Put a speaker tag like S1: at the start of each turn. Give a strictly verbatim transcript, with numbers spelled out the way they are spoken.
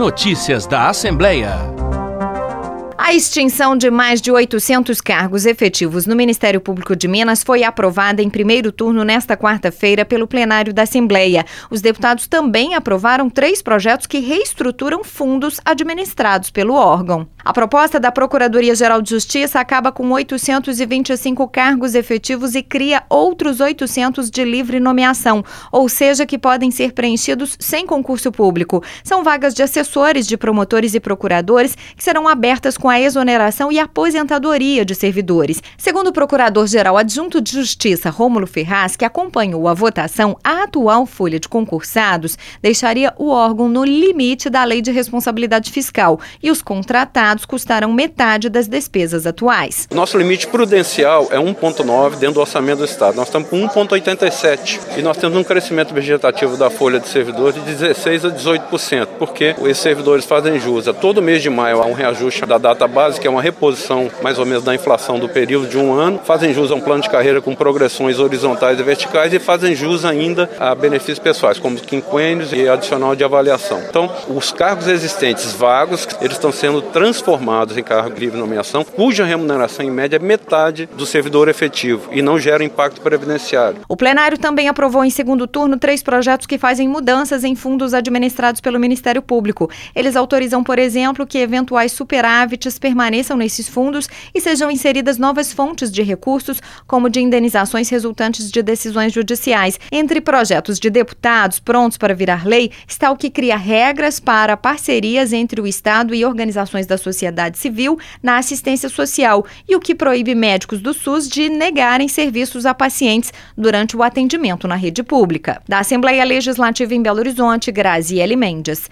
S1: Notícias da Assembleia.
S2: A extinção de mais de oitocentos cargos efetivos no Ministério Público de Minas foi aprovada em primeiro turno nesta quarta-feira pelo plenário da Assembleia. Os deputados também aprovaram três projetos que reestruturam fundos administrados pelo órgão. A proposta da Procuradoria-Geral de Justiça acaba com oitocentos e vinte e cinco cargos efetivos e cria outros oitocentos de livre nomeação, ou seja, que podem ser preenchidos sem concurso público. São vagas de assessores, de promotores e procuradores que serão abertas com a exoneração e aposentadoria de servidores. Segundo o Procurador-Geral Adjunto de Justiça, Rômulo Ferraz, que acompanhou a votação, a atual folha de concursados deixaria o órgão no limite da Lei de Responsabilidade Fiscal e os contratados custarão metade das despesas atuais.
S3: Nosso limite prudencial é um vírgula nove dentro do orçamento do Estado. Nós estamos com um vírgula oitenta e sete e nós temos um crescimento vegetativo da folha de servidores de dezesseis a dezoito por cento, porque esses servidores fazem jus a todo mês de maio há um reajuste da data base, que é uma reposição mais ou menos da inflação do período de um ano, fazem jus a um plano de carreira com progressões horizontais e verticais e fazem jus ainda a benefícios pessoais, como quinquênios e adicional de avaliação. Então, os cargos existentes vagos, eles estão sendo transformados formados em cargo de livre nomeação, cuja remuneração em média é metade do servidor efetivo e não gera impacto previdenciário.
S2: O plenário também aprovou em segundo turno três projetos que fazem mudanças em fundos administrados pelo Ministério Público. Eles autorizam, por exemplo, que eventuais superávites permaneçam nesses fundos e sejam inseridas novas fontes de recursos, como de indenizações resultantes de decisões judiciais. Entre projetos de deputados prontos para virar lei está o que cria regras para parcerias entre o Estado e organizações da sociedade civil na assistência social e o que proíbe médicos do SUS de negarem serviços a pacientes durante o atendimento na rede pública. Da Assembleia Legislativa em Belo Horizonte, Graziele Mendes.